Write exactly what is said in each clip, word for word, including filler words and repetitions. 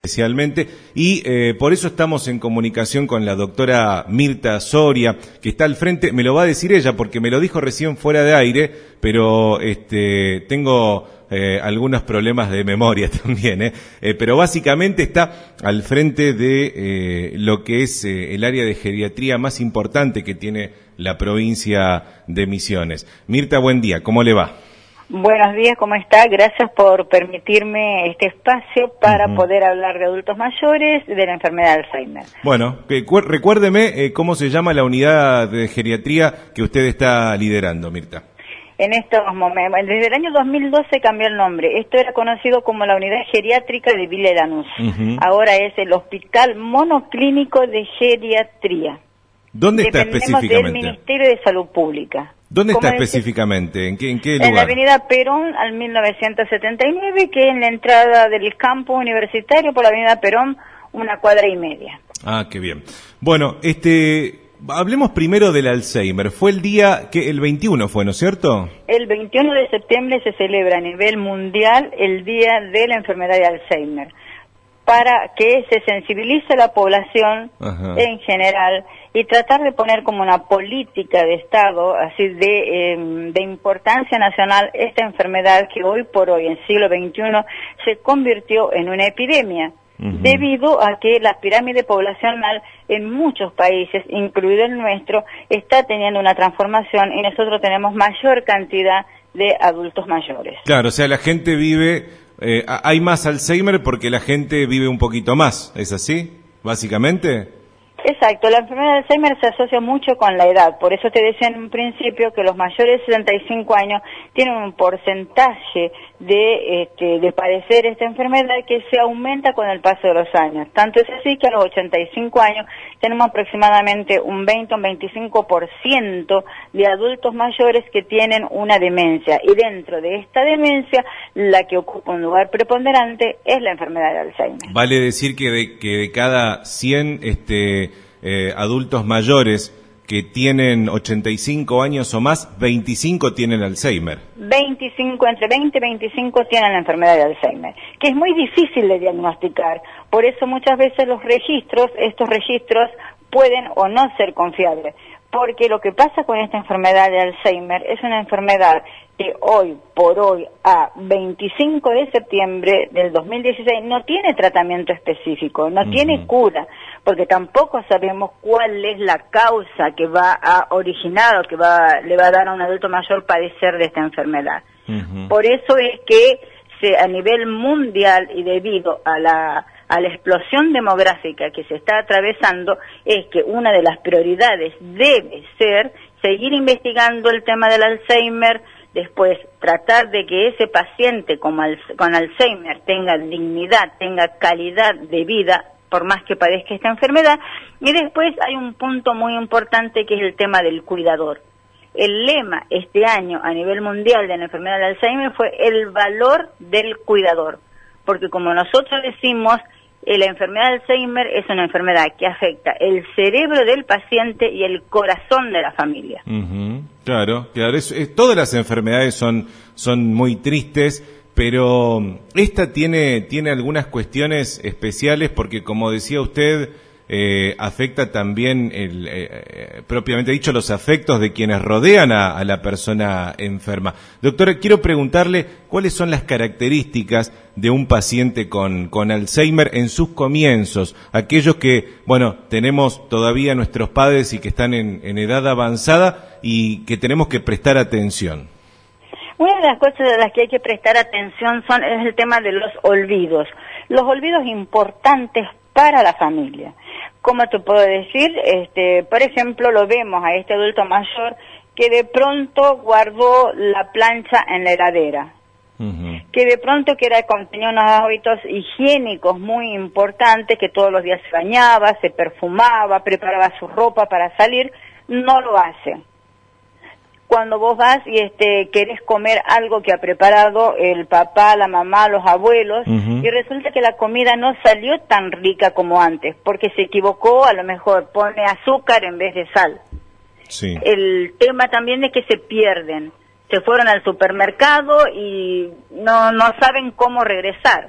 especialmente, y eh, por eso estamos en comunicación con la doctora Mirta Soria, que está al frente. Me lo va a decir ella, porque me lo dijo recién fuera de aire, pero este, tengo eh, algunos problemas de memoria también, ¿eh? Eh, pero básicamente está al frente de eh, lo que es eh, el área de geriatría más importante que tiene la provincia de Misiones. Mirta, buen día, ¿cómo le va? Buenos días, ¿cómo está? Gracias por permitirme este espacio para uh-huh. poder hablar de adultos mayores de la enfermedad de Alzheimer. Bueno, que, cu- recuérdeme eh, cómo se llama la unidad de geriatría que usted está liderando, Mirta. En estos momentos, desde el año dos mil doce cambió el nombre. Esto era conocido como la Unidad Geriátrica de Villa Lanús. Uh-huh. Ahora es el Hospital Monoclínico de Geriatría. ¿Dónde está específicamente? Del Ministerio de Salud Pública. ¿Dónde está específicamente? ¿En qué, en qué lugar? En la avenida Perón, al mil novecientos setenta y nueve, que es en la entrada del campus universitario por la avenida Perón, una cuadra y media. Ah, qué bien. Bueno, este, hablemos primero del Alzheimer. Fue el día, que el veintiuno fue, ¿no es cierto? El veintiuno de septiembre se celebra a nivel mundial el Día de la Enfermedad de Alzheimer, para que se sensibilice a la población Ajá. en general y tratar de poner como una política de Estado, así de, eh, de importancia nacional, esta enfermedad que hoy por hoy, en siglo veintiuno, se convirtió en una epidemia, uh-huh. debido a que la pirámide poblacional en muchos países, incluido el nuestro, está teniendo una transformación y nosotros tenemos mayor cantidad de adultos mayores. Claro, o sea, la gente vive... Eh, hay más Alzheimer porque la gente vive un poquito más, ¿es así, básicamente? Exacto, la enfermedad de Alzheimer se asocia mucho con la edad, por eso te decía en un principio que los mayores de setenta y cinco años tienen un porcentaje de, este, de padecer esta enfermedad que se aumenta con el paso de los años. Tanto es así que a los ochenta y cinco años tenemos aproximadamente un veinte o un veinticinco por ciento de adultos mayores que tienen una demencia, y dentro de esta demencia la que ocupa un lugar preponderante es la enfermedad de Alzheimer. Vale decir que de, que de cada cien este, eh, adultos mayores que tienen ochenta y cinco años o más, veinticinco tienen Alzheimer. veinticinco, entre veinte y veinticinco tienen la enfermedad de Alzheimer, que es muy difícil de diagnosticar. Por eso muchas veces los registros, estos registros pueden o no ser confiables. Porque lo que pasa con esta enfermedad de Alzheimer es una enfermedad que hoy por hoy, a veinticinco de septiembre del dos mil dieciséis, no tiene tratamiento específico, no uh-huh. tiene cura, porque tampoco sabemos cuál es la causa que va a originar o que va, le va a dar a un adulto mayor padecer de esta enfermedad. Uh-huh. Por eso es que se, a nivel mundial y debido a la a la explosión demográfica que se está atravesando, es que una de las prioridades debe ser seguir investigando el tema del Alzheimer, después tratar de que ese paciente con, al, con Alzheimer tenga dignidad, tenga calidad de vida, por más que padezca esta enfermedad, y después hay un punto muy importante que es el tema del cuidador. El lema este año a nivel mundial de la enfermedad de Alzheimer fue el valor del cuidador, porque como nosotros decimos, la enfermedad de Alzheimer es una enfermedad que afecta el cerebro del paciente y el corazón de la familia. Uh-huh. Claro, claro. Es, es, todas las enfermedades son, son muy tristes, pero esta tiene, tiene algunas cuestiones especiales porque, como decía usted, eh, afecta también, el, eh, propiamente dicho, los afectos de quienes rodean a, a la persona enferma. Doctora, quiero preguntarle cuáles son las características de un paciente con, con Alzheimer en sus comienzos, aquellos que, bueno, tenemos todavía nuestros padres y que están en, en edad avanzada y que tenemos que prestar atención. Una de las cosas a las que hay que prestar atención son, es el tema de los olvidos, los olvidos importantes para la familia. ¿Cómo te puedo decir? Este, por ejemplo, lo vemos a este adulto mayor que de pronto guardó la plancha en la heladera, uh-huh. que de pronto que era, tenía unos hábitos higiénicos muy importantes, que todos los días se bañaba, se perfumaba, preparaba su ropa para salir, no lo hace. Cuando vos vas y este querés comer algo que ha preparado el papá, la mamá, los abuelos, uh-huh. y resulta que la comida no salió tan rica como antes, porque se equivocó, a lo mejor pone azúcar en vez de sal. Sí. El tema también es que se pierden, se fueron al supermercado y no, no saben cómo regresar.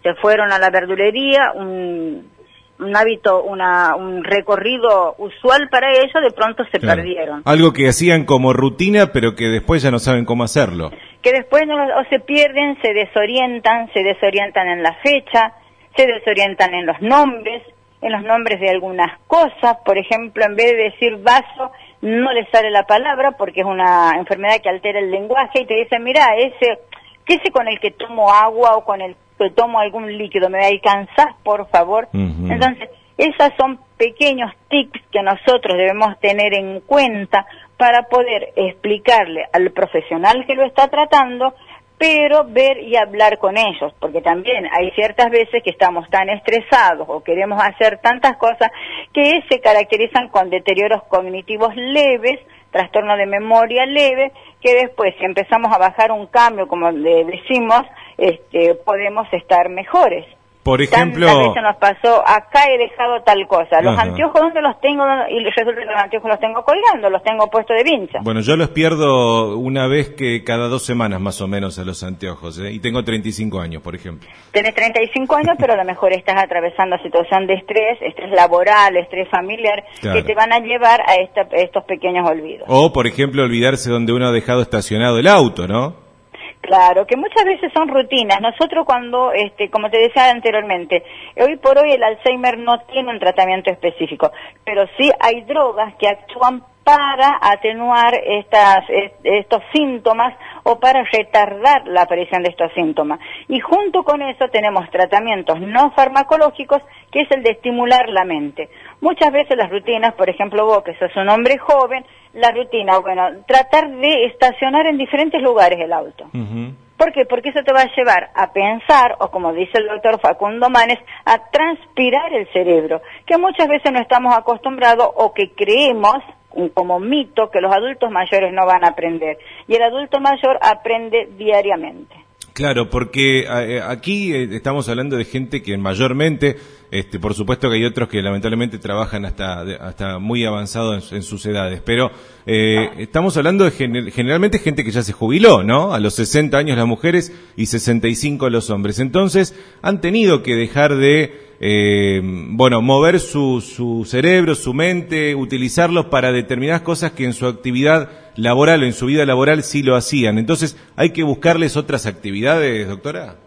se fueron a la verdulería, un, un hábito, una, un recorrido usual para ellos, de pronto se claro. perdieron. Algo que hacían como rutina, pero que después ya no saben cómo hacerlo. Que después no, o se pierden, se desorientan, se desorientan en la fecha, se desorientan en los nombres, en los nombres de algunas cosas. Por ejemplo, en vez de decir vaso, no le sale la palabra porque es una enfermedad que altera el lenguaje y te dicen, mira, ese, ¿qué ese con el que tomo agua o con el que tomo algún líquido? ¿Me alcanzás, por favor? Uh-huh. Entonces, esas son pequeños tics que nosotros debemos tener en cuenta para poder explicarle al profesional que lo está tratando, pero ver y hablar con ellos, porque también hay ciertas veces que estamos tan estresados o queremos hacer tantas cosas que se caracterizan con deterioros cognitivos leves, trastorno de memoria leve, que después si empezamos a bajar un cambio, como le decimos, este, podemos estar mejores. Por ejemplo... Tantas veces nos pasó, acá he dejado tal cosa. Los Ajá. anteojos, ¿dónde los tengo? Y resulta que los anteojos los tengo colgando, los tengo puestos de vincha. Bueno, yo los pierdo una vez que cada dos semanas más o menos a los anteojos, ¿eh? Y tengo treinta y cinco años, por ejemplo. Tenés treinta y cinco años, pero a lo mejor estás atravesando situación de estrés, estrés laboral, estrés familiar, claro, que te van a llevar a esta, estos pequeños olvidos. O, por ejemplo, olvidarse donde uno ha dejado estacionado el auto, ¿no? Claro, que muchas veces son rutinas. Nosotros cuando, este, como te decía anteriormente, hoy por hoy el Alzheimer no tiene un tratamiento específico, pero sí hay drogas que actúan para atenuar estas, estos síntomas o para retardar la aparición de estos síntomas. Y junto con eso tenemos tratamientos no farmacológicos, que es el de estimular la mente. Muchas veces las rutinas, por ejemplo vos que sos un hombre joven, la rutina, bueno, tratar de estacionar en diferentes lugares el auto. Uh-huh. ¿Por qué? Porque eso te va a llevar a pensar, o como dice el doctor Facundo Manes, a transpirar el cerebro, que muchas veces no estamos acostumbrados o que creemos como mito que los adultos mayores no van a aprender. Y el adulto mayor aprende diariamente. Claro, porque eh, aquí eh, estamos hablando de gente que mayormente, este, por supuesto que hay otros que lamentablemente trabajan hasta hasta muy avanzado en, en sus edades, pero eh, estamos hablando de gener, generalmente gente que ya se jubiló, ¿no? A los sesenta años las mujeres y sesenta y cinco los hombres. Entonces han tenido que dejar de Eh, bueno, mover su, su cerebro, su mente, utilizarlos para determinadas cosas que en su actividad laboral o en su vida laboral sí lo hacían. Entonces, ¿hay que buscarles otras actividades, doctora?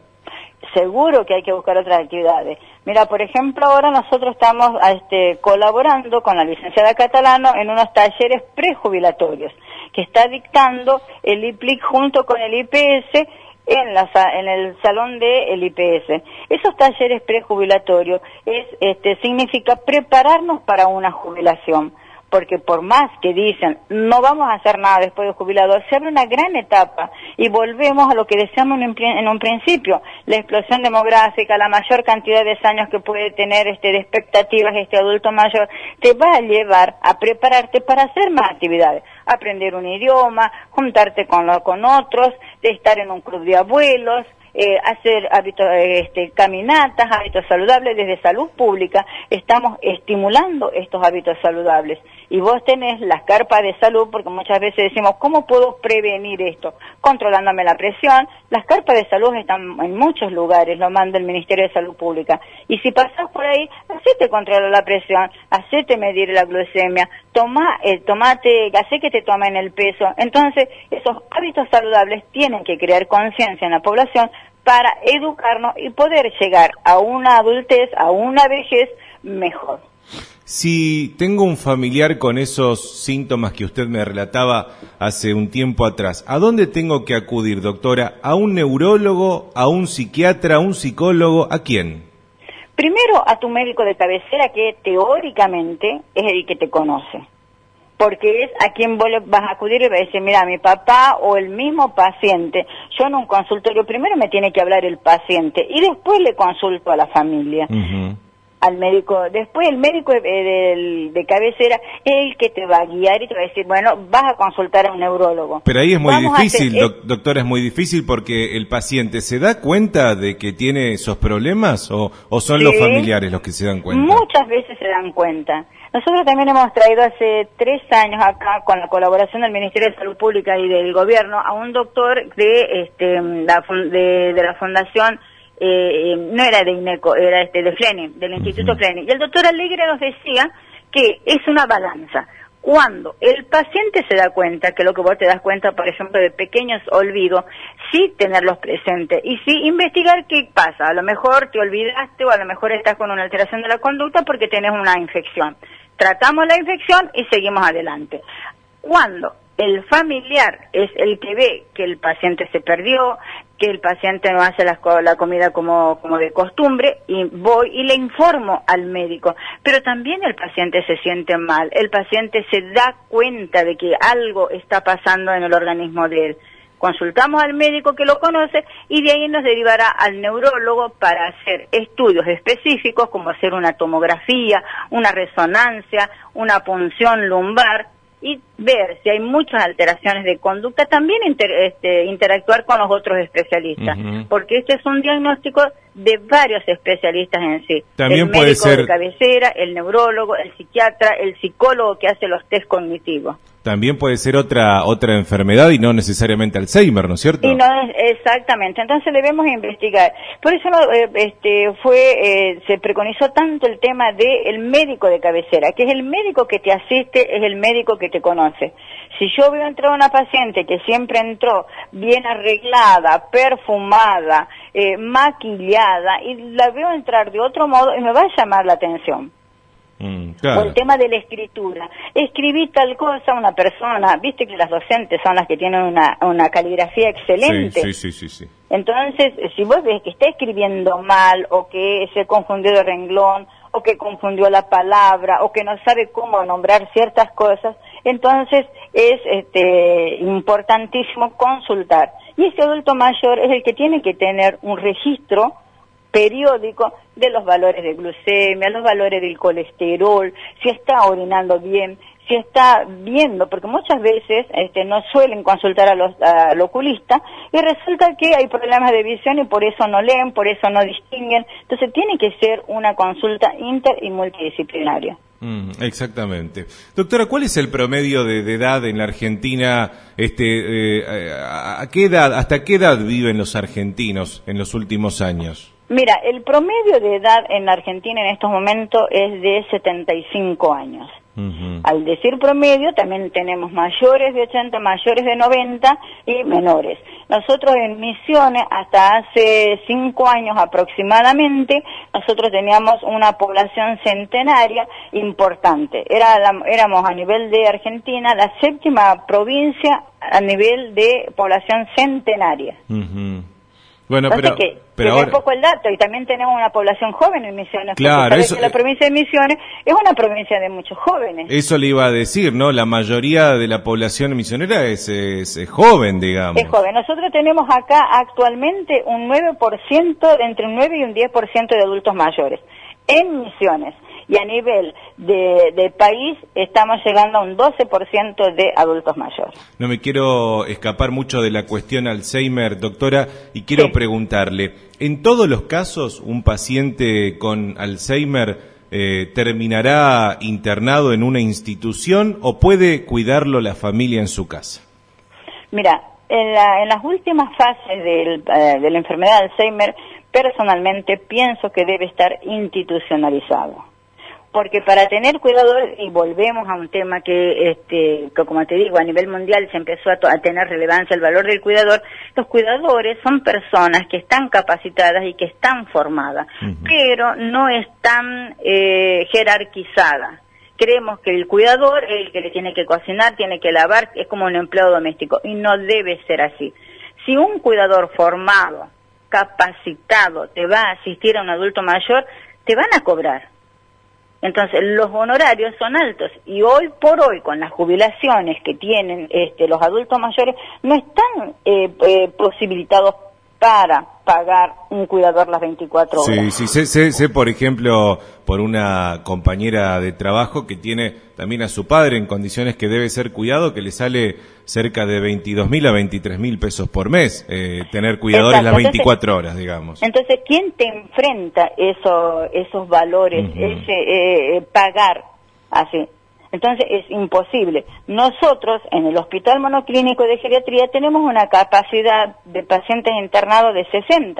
Seguro que hay que buscar otras actividades. Mira, por ejemplo, ahora nosotros estamos este, colaborando con la licenciada Catalano en unos talleres prejubilatorios que está dictando el I P L I C junto con el I P S en, la, en el salón del I P S. Esos talleres prejubilatorios es, este, significa prepararnos para una jubilación, porque por más que dicen no vamos a hacer nada después de jubilado, se abre una gran etapa y volvemos a lo que deseamos en un, en un principio, la explosión demográfica, la mayor cantidad de años que puede tener este, de expectativas este adulto mayor, te va a llevar a prepararte para hacer más actividades, aprender un idioma, juntarte con, lo, con otros, de estar en un club de abuelos, Eh, hacer hábitos, este, caminatas, hábitos saludables. Desde salud pública estamos estimulando estos hábitos saludables. Y vos tenés las carpas de salud, porque muchas veces decimos, ¿cómo puedo prevenir esto? Controlándome la presión. Las carpas de salud están en muchos lugares, lo manda el Ministerio de Salud Pública. Y si pasás por ahí, hacete controlar la presión, hacete medir la glucemia, toma, eh, tomate, hacé que te tomen el peso. Entonces, esos hábitos saludables tienen que crear conciencia en la población para educarnos y poder llegar a una adultez, a una vejez mejor. Si tengo un familiar con esos síntomas que usted me relataba hace un tiempo atrás, ¿a dónde tengo que acudir, doctora? ¿A un neurólogo, a un psiquiatra, a un psicólogo? ¿A quién? Primero a tu médico de cabecera, que teóricamente es el que te conoce, porque es a quien vos le vas a acudir y vas a decir, mira, mi papá o el mismo paciente, yo en un consultorio primero me tiene que hablar el paciente y después le consulto a la familia. Uh-huh. Al médico, después el médico de, de, de cabecera es el que te va a guiar y te va a decir, bueno, vas a consultar a un neurólogo. Pero ahí es muy Vamos difícil, hacer, doc, doctora, es muy difícil porque el paciente ¿se da cuenta de que tiene esos problemas o, o son sí, los familiares los que se dan cuenta? Muchas veces se dan cuenta. Nosotros también hemos traído hace tres años acá, con la colaboración del Ministerio de Salud Pública y del Gobierno, a un doctor de, este, la, de, de la Fundación eh, no era de INECO, era este de Flening, del Instituto Uh-huh. Flening. Y el doctor Alegre nos decía que es una balanza. Cuando el paciente se da cuenta, que lo que vos te das cuenta, por ejemplo, de pequeños olvidos, sí tenerlos presentes y sí investigar qué pasa. A lo mejor te olvidaste o a lo mejor estás con una alteración de la conducta porque tenés una infección. Tratamos la infección y seguimos adelante. Cuando el familiar es el que ve que el paciente se perdió, que el paciente no hace la, la comida como, como de costumbre, y voy y le informo al médico. Pero también el paciente se siente mal, el paciente se da cuenta de que algo está pasando en el organismo de él. Consultamos al médico que lo conoce y de ahí nos derivará al neurólogo para hacer estudios específicos como hacer una tomografía, una resonancia, una punción lumbar, y ver si hay muchas alteraciones de conducta, también inter, este, interactuar con los otros especialistas, uh-huh. porque este es un diagnóstico de varios especialistas en sí. También el médico puede ser... de cabecera, el neurólogo, el psiquiatra, el psicólogo que hace los test cognitivos. También puede ser otra otra enfermedad y no necesariamente Alzheimer, ¿no es cierto? Y no es, exactamente, entonces debemos investigar. Por eso no, eh, este fue eh, se preconizó tanto el tema del médico de cabecera, que es el médico que te asiste, es el médico que te conoce. Si yo veo entrar una paciente que siempre entró bien arreglada, perfumada, eh, maquillada, y la veo entrar de otro modo, y me va a llamar la atención. Mm, claro. O el tema de la escritura. Escribí tal cosa a una persona, viste que las docentes son las que tienen una, una caligrafía excelente. Sí, sí, sí, sí, sí. Entonces, si vos ves que está escribiendo mal, o que se confundió de renglón, o que confundió la palabra, o que no sabe cómo nombrar ciertas cosas, entonces es este importantísimo consultar. Y ese adulto mayor es el que tiene que tener un registro periódico de los valores de glucemia, los valores del colesterol, si está orinando bien, si está viendo, porque muchas veces este, no suelen consultar a los, a, al oculista, y resulta que hay problemas de visión y por eso no leen, por eso no distinguen. Entonces tiene que ser una consulta inter y multidisciplinaria. Mm, exactamente. Doctora, ¿cuál es el promedio de, de edad en la Argentina? Este, eh, a, a qué edad, ¿hasta qué edad viven los argentinos en los últimos años? Mira, el promedio de edad en la Argentina en estos momentos es de setenta y cinco años. Uh-huh. Al decir promedio, también tenemos mayores de ochenta, mayores de noventa y menores. Nosotros en Misiones, hasta hace cinco años aproximadamente, nosotros teníamos una población centenaria importante. Era la, éramos a nivel de Argentina la séptima provincia a nivel de población centenaria. Uh-huh. Bueno, Entonces, pero, que, pero que ahora... poco el dato, y también tenemos una población joven en Misiones. Claro, eso... que la provincia de Misiones es una provincia de muchos jóvenes. Eso le iba a decir, ¿no? La mayoría de la población misionera es, es, es joven, digamos. Es joven. Nosotros tenemos acá actualmente un nueve por ciento, entre un nueve y un diez por ciento de adultos mayores en Misiones. Y a nivel de, de país estamos llegando a un doce por ciento de adultos mayores. No me quiero escapar mucho de la cuestión Alzheimer, doctora, y quiero sí. preguntarle, ¿en todos los casos un paciente con Alzheimer eh, terminará internado en una institución o puede cuidarlo la familia en su casa? Mira, en, la, en las últimas fases del, uh, de la enfermedad de Alzheimer, personalmente pienso que debe estar institucionalizado. Porque para tener cuidadores, y volvemos a un tema que, este, que como te digo, a nivel mundial se empezó a, to- a tener relevancia el valor del cuidador, los cuidadores son personas que están capacitadas y que están formadas, uh-huh. pero no están eh, jerarquizadas. Creemos que el cuidador es el que le tiene que cocinar, tiene que lavar, es como un empleado doméstico, y no debe ser así. Si un cuidador formado, capacitado, te va a asistir a un adulto mayor, te van a cobrar. Entonces, los honorarios son altos y hoy por hoy, con las jubilaciones que tienen este, los adultos mayores, no están eh, eh, posibilitados para pagar un cuidador las veinticuatro horas. Sí, sí, sé, sé, sé, por ejemplo, por una compañera de trabajo que tiene también a su padre en condiciones que debe ser cuidado, que le sale cerca de veintidós mil a veintitrés mil pesos por mes, eh, tener cuidadores Exacto. las veinticuatro entonces, horas, digamos. Entonces, ¿quién te enfrenta eso, esos valores, uh-huh. ese eh, pagar así? Entonces es imposible. Nosotros en el Hospital Monoclínico de Geriatría tenemos una capacidad de pacientes internados de sesenta.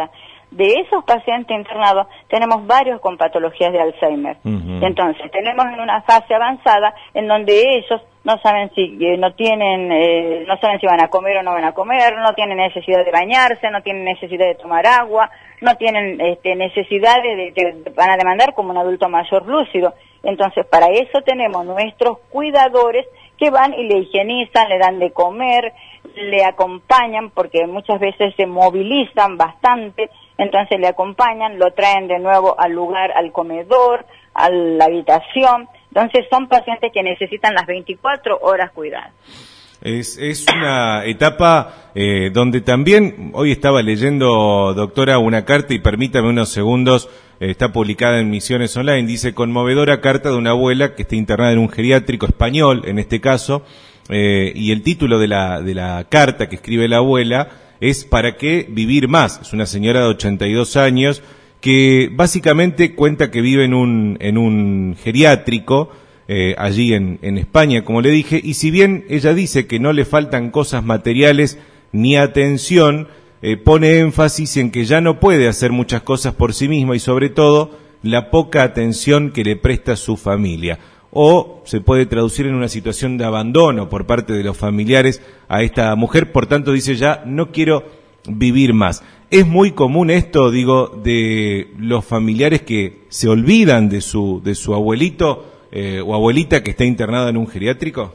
De esos pacientes internados tenemos varios con patologías de Alzheimer. Uh-huh. Entonces, tenemos en una fase avanzada en donde ellos no saben si eh, no tienen, eh, no saben si van a comer o no van a comer, no tienen necesidad de bañarse, no tienen necesidad de tomar agua, no tienen este, necesidad de, de, de, van a demandar como un adulto mayor lúcido. Entonces, para eso tenemos nuestros cuidadores que van y le higienizan, le dan de comer, le acompañan, porque muchas veces se movilizan bastante, entonces le acompañan, lo traen de nuevo al lugar, al comedor, a la habitación. Entonces son pacientes que necesitan las veinticuatro horas cuidadas. Es, es una etapa eh, donde también, hoy estaba leyendo, doctora, una carta, y permítame unos segundos, eh, está publicada en Misiones Online, dice: conmovedora carta de una abuela que está internada en un geriátrico español, en este caso, eh, y el título de la, de la carta que escribe la abuela es ¿para qué vivir más? Es una señora de ochenta y dos años que básicamente cuenta que vive en un, en un geriátrico, Eh, allí en, en España, como le dije, y si bien ella dice que no le faltan cosas materiales ni atención, eh, pone énfasis en que ya no puede hacer muchas cosas por sí misma y sobre todo la poca atención que le presta su familia. O se puede traducir en una situación de abandono por parte de los familiares a esta mujer, por tanto dice ya no quiero vivir más. Es muy común esto, digo, de los familiares que se olvidan de su, de su abuelito Eh, o abuelita que está internada en un geriátrico?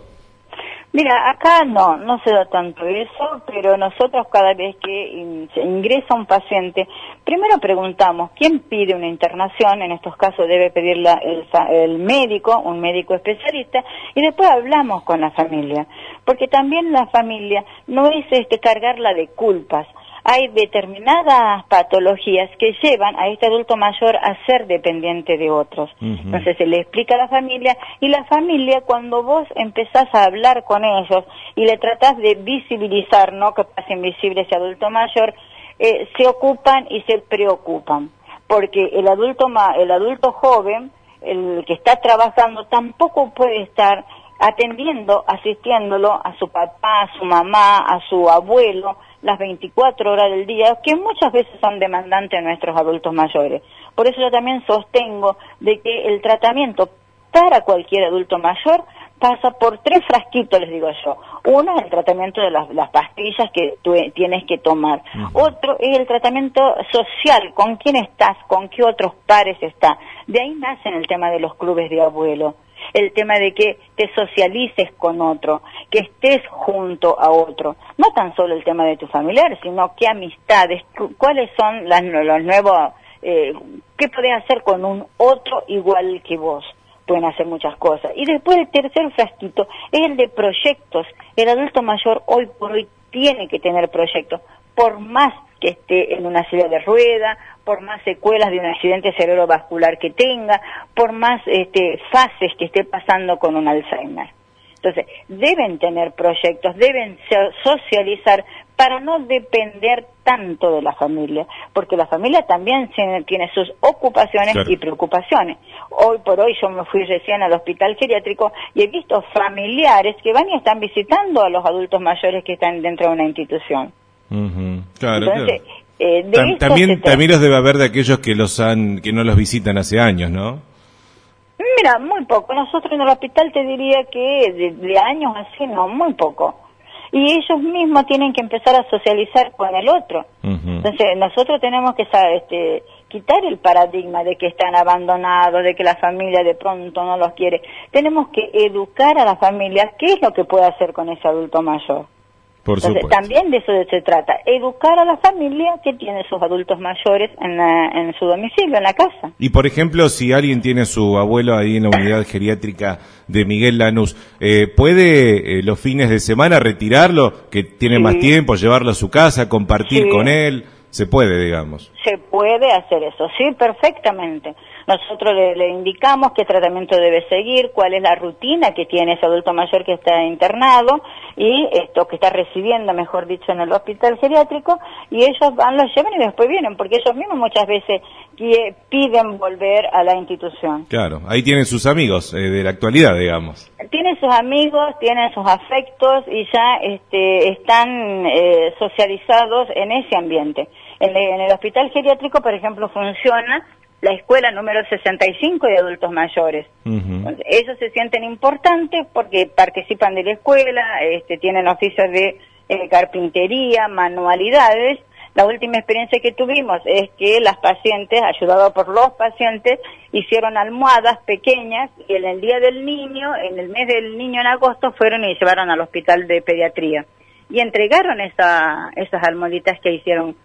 Mira, acá no, no se da tanto eso, pero nosotros cada vez que in, se ingresa un paciente, primero preguntamos quién pide una internación, en estos casos debe pedirla el, el médico, un médico especialista, y después hablamos con la familia, porque también la familia no es este cargarla de culpas. Hay determinadas patologías que llevan a este adulto mayor a ser dependiente de otros. Uh-huh. Entonces se le explica a la familia, y la familia, cuando vos empezás a hablar con ellos y le tratás de visibilizar, no que pase invisible ese adulto mayor, eh, se ocupan y se preocupan. Porque el adulto, ma- el adulto joven, el que está trabajando, tampoco puede estar atendiendo, asistiéndolo a su papá, a su mamá, a su abuelo, las veinticuatro horas del día, que muchas veces son demandantes de nuestros adultos mayores. Por eso yo también sostengo de que el tratamiento para cualquier adulto mayor pasa por tres frasquitos, les digo yo. Uno es el tratamiento de las, las pastillas que tú tienes que tomar. Uh-huh. Otro es el tratamiento social, con quién estás, con qué otros pares estás. De ahí nace el tema de los clubes de abuelo. El tema de que te socialices con otro, que estés junto a otro. No tan solo el tema de tu familiar, sino qué amistades, cuáles son las, los nuevos, eh, qué podés hacer con un otro igual que vos. Pueden hacer muchas cosas. Y después el tercer frasquito es el de proyectos. El adulto mayor hoy por hoy tiene que tener proyectos, por más que esté en una silla de rueda, por más secuelas de un accidente cerebrovascular que tenga, por más este, fases que esté pasando con un Alzheimer. Entonces, deben tener proyectos, deben socializar para no depender tanto de la familia, porque la familia también tiene sus ocupaciones, claro, y preocupaciones. Hoy por hoy yo me fui recién al hospital geriátrico y he visto familiares que van y están visitando a los adultos mayores que están dentro de una institución. Uh-huh. Claro, Entonces, claro. Eh, de Tam- también, también los debe haber de aquellos que los han, que no los visitan hace años, ¿no? Mira, muy poco. Nosotros en el hospital te diría que de, de años así, no, muy poco. Y ellos mismos tienen que empezar a socializar con el otro. Uh-huh. Entonces, nosotros tenemos que saber, este, quitar el paradigma de que están abandonados, de que la familia de pronto no los quiere. Tenemos que educar a la familia qué es lo que puede hacer con ese adulto mayor. Por Entonces, supuesto. también de eso se trata, educar a la familia que tiene sus adultos mayores en, la, en su domicilio, en la casa. Y por ejemplo, si alguien tiene a su abuelo ahí en la unidad geriátrica de Miguel Lanús, eh, ¿puede eh, los fines de semana retirarlo, que tiene, sí, más tiempo, llevarlo a su casa, compartir, sí, con él? Se puede, digamos. Se puede hacer eso, sí, perfectamente. Nosotros le, le indicamos qué tratamiento debe seguir, cuál es la rutina que tiene ese adulto mayor que está internado y esto que está recibiendo, mejor dicho, en el hospital geriátrico, y ellos van, los llevan y después vienen, porque ellos mismos muchas veces que piden volver a la institución. Claro, ahí tienen sus amigos eh, de la actualidad, digamos. Tienen sus amigos, tienen sus afectos y ya este, están eh, socializados en ese ambiente. En, en el hospital geriátrico, por ejemplo, funciona la escuela número sesenta y cinco de adultos mayores. Uh-huh. Entonces, ellos se sienten importantes porque participan de la escuela, este, tienen oficios de eh, carpintería, manualidades. La última experiencia que tuvimos es que las pacientes, ayudadas por los pacientes, hicieron almohadas pequeñas y en el Día del Niño, en el mes del niño en agosto, fueron y llevaron al hospital de pediatría y entregaron esa, esas almohaditas que hicieron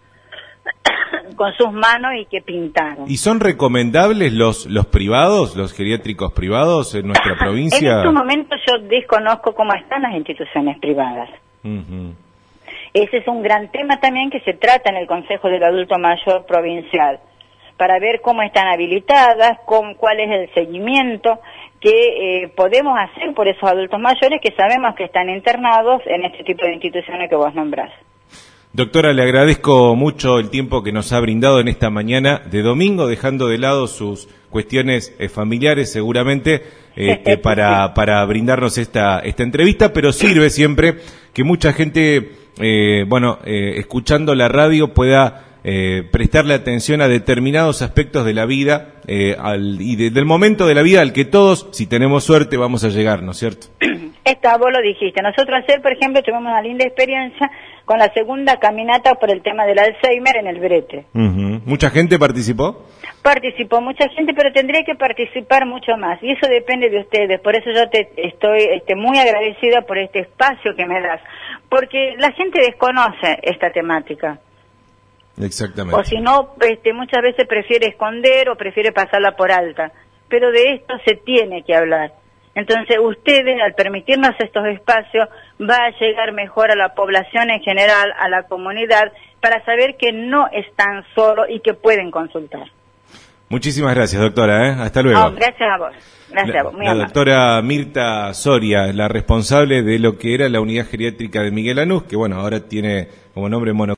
con sus manos y que pintaron. ¿Y son recomendables los los privados, los geriátricos privados en nuestra provincia? En estos momentos yo desconozco cómo están las instituciones privadas. Uh-huh. Ese es un gran tema también que se trata en el Consejo del Adulto Mayor Provincial, para ver cómo están habilitadas, con, cuál es el seguimiento que eh, podemos hacer por esos adultos mayores que sabemos que están internados en este tipo de instituciones que vos nombrás. Doctora, le agradezco mucho el tiempo que nos ha brindado en esta mañana de domingo, dejando de lado sus cuestiones eh, familiares seguramente este, para, para brindarnos esta, esta entrevista, pero sirve siempre que mucha gente, eh, bueno, eh, escuchando la radio pueda eh, prestarle atención a determinados aspectos de la vida eh, al, y de, del momento de la vida al que todos, si tenemos suerte, vamos a llegar, ¿no es cierto? Esta, vos lo dijiste. Nosotros ayer, por ejemplo, tuvimos una linda experiencia con la segunda caminata por el tema del Alzheimer en el Brete. Uh-huh. ¿Mucha gente participó? Participó mucha gente, pero tendría que participar mucho más. Y eso depende de ustedes. Por eso yo te estoy este, muy agradecida por este espacio que me das. Porque la gente desconoce esta temática. Exactamente. O si no, este, muchas veces prefiere esconder o prefiere pasarla por alta. Pero de esto se tiene que hablar. Entonces, ustedes, al permitirnos estos espacios, va a llegar mejor a la población en general, a la comunidad, para saber que no están solos y que pueden consultar. Muchísimas gracias, doctora. ¿eh? Hasta luego. Oh, gracias a vos. Gracias la, a vos. Muy la amable. Doctora Mirta Soria, la responsable de lo que era la unidad geriátrica de Miguel Lanús, que bueno, ahora tiene como nombre mono.